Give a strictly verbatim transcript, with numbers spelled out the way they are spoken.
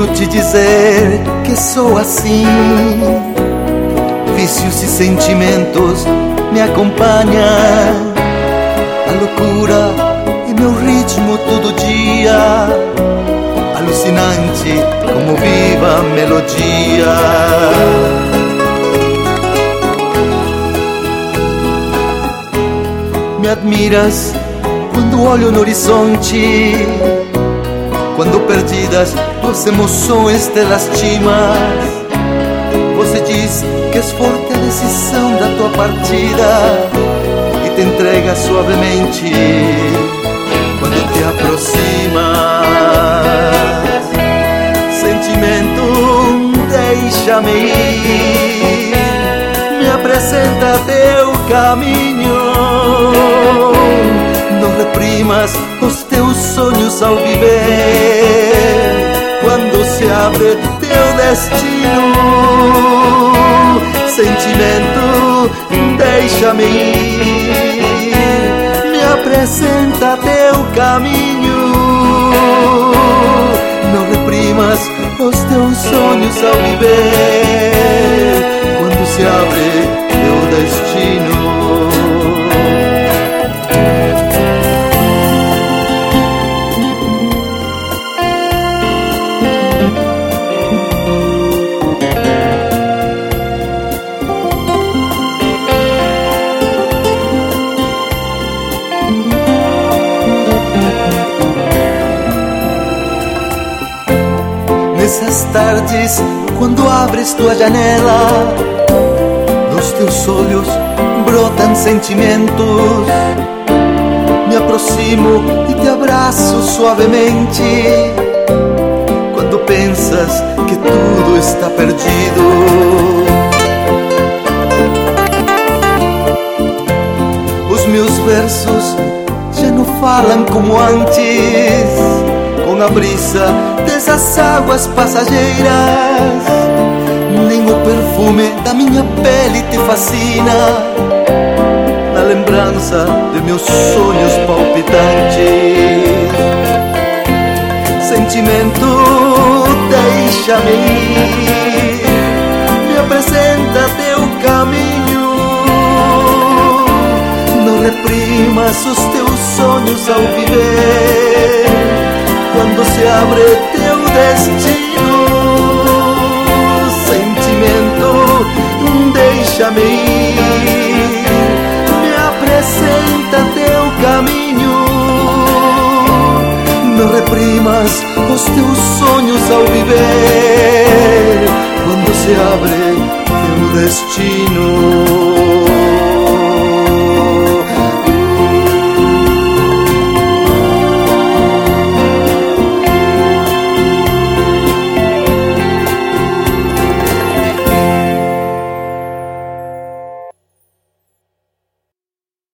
quero te dizer que sou assim. Vícios e sentimentos me acompanham. A loucura é meu ritmo todo dia. Alucinante como viva a melodia. Me admiras quando olho no horizonte, quando perdidas tuas emoções te lastimas. Você diz que és forte a decisão da tua partida e te entrega suavemente quando te aproximas. Sentimento, deixa-me ir, me apresenta teu caminho. Não reprimas os teus sonhos ao viver, quando se abre teu destino. Sentimento, deixa-me ir, me apresenta teu caminho. Não reprimas os teus sonhos ao viver, quando se abre teu destino. Nessas tardes, quando abres tua janela, dos teus olhos brotam sentimentos. Me aproximo e te abraço suavemente, quando pensas que tudo está perdido. Os meus versos já não falam como antes, com a brisa dessas águas passageiras. Nem o perfume da minha pele te fascina, na lembrança de meus sonhos palpitantes. Sentimento, deixa-me ir, me apresenta teu caminho. Não reprimas os teus sonhos ao viver, quando se abre teu destino. Sentimento, deixa-me ir, me apresenta teu caminho. Não reprimas os teus sonhos ao viver,